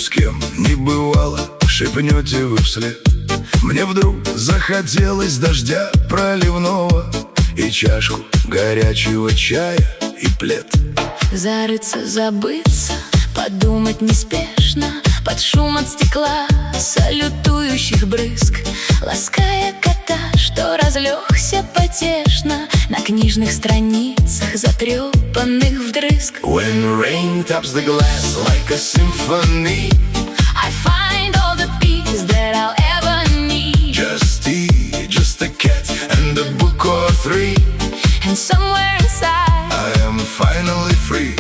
с кем не бывало, шепнете вы вслед. Мне вдруг захотелось дождя проливного и чашку горячего чая и плед. Зарыться, забыться, подумать неспешно под шум от стекла салютующих брызг, лаская кота, что разлегся потешно на книжных страницах, затрепанных вдрызг. When rain taps the glass like a symphony, I find all the peace that I'll ever need. Just tea, just a cat and a book or three, And somewhere inside I am finally free.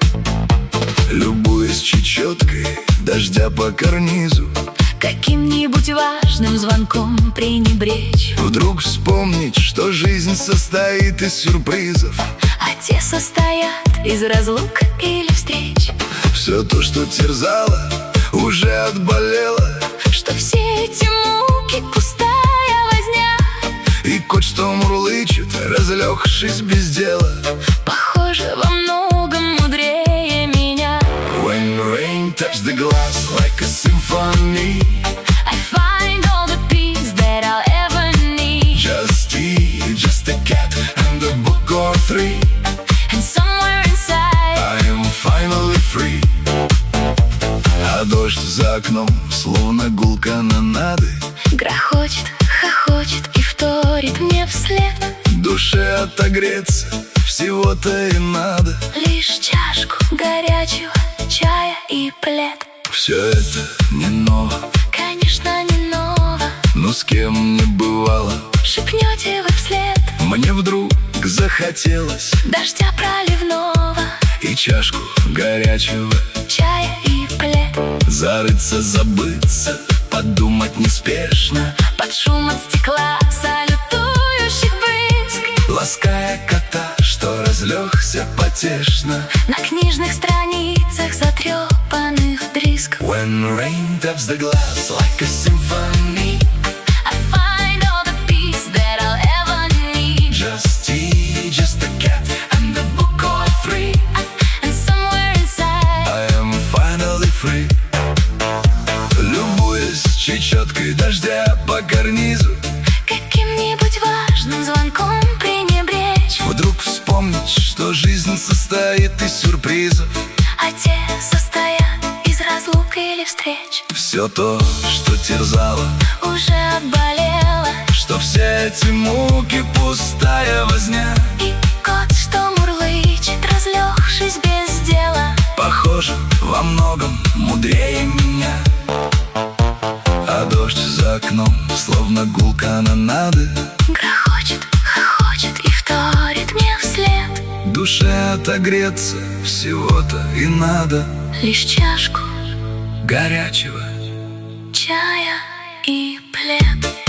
Любуясь чечеткой дождя по карнизу, каким-нибудь важным звонком пренебречь, вдруг вспомнить, что жизнь состоит из сюрпризов, а те состоят из разлук или встреч. все то, что терзало, уже отболело, Что все эти муки пустая возня, и кот, что мурлычет, разлегшись без дела, похоже, во многом мудрее меня. When rain taps the glass like a symphony, I find all the peace that I'll ever need. just tea, just a cat and a book or three, And somewhere inside I am finally free. А дождь за окном, словно гул канонады, грохочет, хохочет и вторит мне вслед. душе отогреться всего-то и надо. Лишь чашку горячего чая и плед. Все это не ново, Конечно, не ново, но с кем не бывало, шепнете вы вслед мне вдруг захотелось дождя проливного, и чашку горячего, чая и плед. зарыться, забыться, подумать неспешно, Под шум от стекла салютующих брызг, лаская кота, что разлегся потешно на книжных страницах затрепанных вдрызг. When rain taps the glass like a symphony, I find all the peace that I'll ever need. just tea, just a cat and a book or three, And somewhere inside I am finally free. Любуясь чечеткой дождя по карнизу, каким-нибудь важным звонком пренебречь, вдруг вспомнить, что жизнь состоит из сюрпризов, а те состоят из разлук или встреч. все то, что терзало, Уже отболело, что все эти муки пустая возня, и кот, что мурлычет, разлегшись без дела, похоже, во многом мудрее меня. А дождь за окном, словно гул канонады, грохочет, хохочет и вторит мне вслед. душе отогреться всего-то и надо. Лишь чашку Горячего чая и плед.